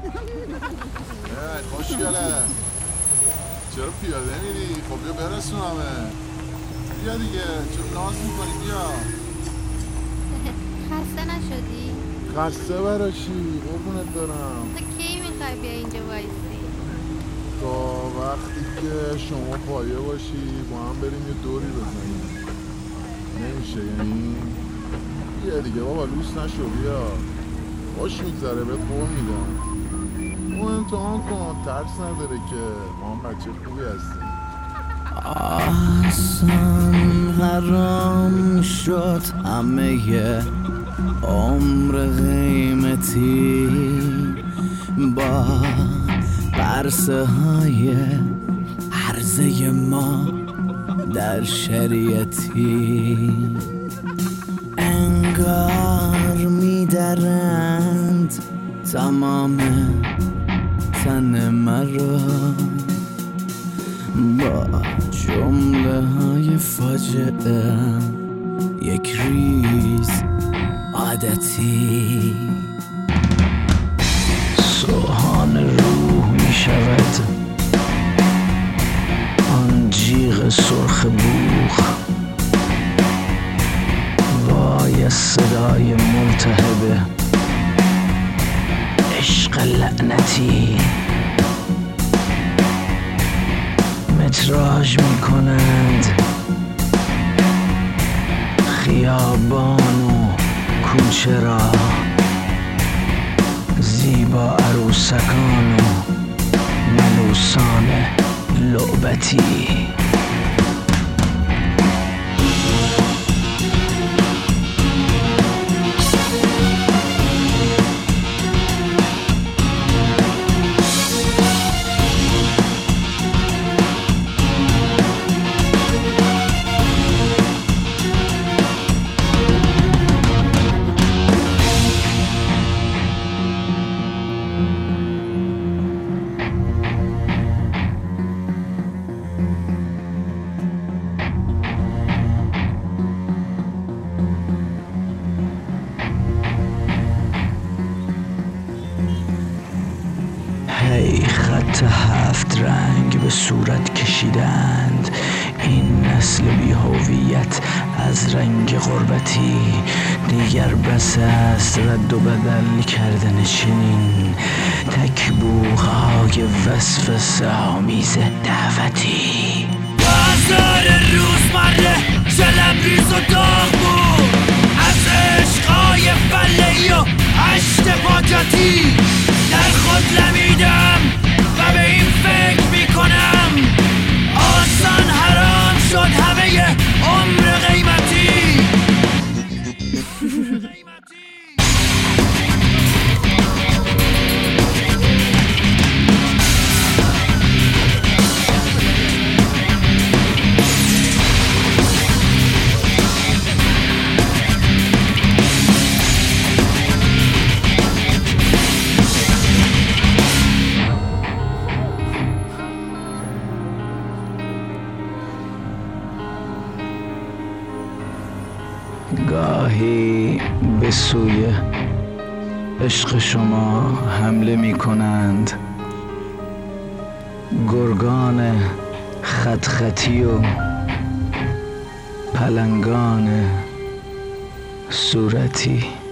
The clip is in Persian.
خوشگله چرا پیاده میری؟ خب بیا برسونمه. بیا دیگه، چرا ناز میکنی؟ بیا. خسته نشدی؟ خسته برای چی؟ قربونت برم. تا کی میخوای بیا اینجا وایسی؟ تا وقتی که شما پایه باشی با هم بریم یه دوری بزنیم. نمیشه یعنی؟ بیا دیگه بابا، لوس نشو، بیا. خوش میگذره، بهت قول میدم. اون امتحان کن، ترس نداره که ما هم بچه خوبی هستیم. احسان حرام شد همه عمر قیمتی با برسه های عرضه ما در شریعتی. انگار میدرند تمام تن مرا با جمله های فاجعه، یک ریز عادتی. سوهان روح می شود آن جیغ سرخ بوخ، وای صدای ملتهب عشق لعنتی. متراژ می کنند خیابان و کوچه را، زیبا عروسکان و ملوسان لعبتی. هی خط 7 رنگ به صورت کشیدند این نسل بی هویت از رنگ غربتی. دیگر بس است رد و بدل کردن چنین تکبوهای وسوسه آمیز دعوتی. بازار روزمره شلبریز و داغ بود از عشقای فله‌ای و عشق پاکتی. در خود لمیدم و به این فکر میکنم آسان حرام شد همه عمر قیمتی. گاهی به سوی عشق شما حمله می کنند گرگان خط خطی و پلنگان صورتی.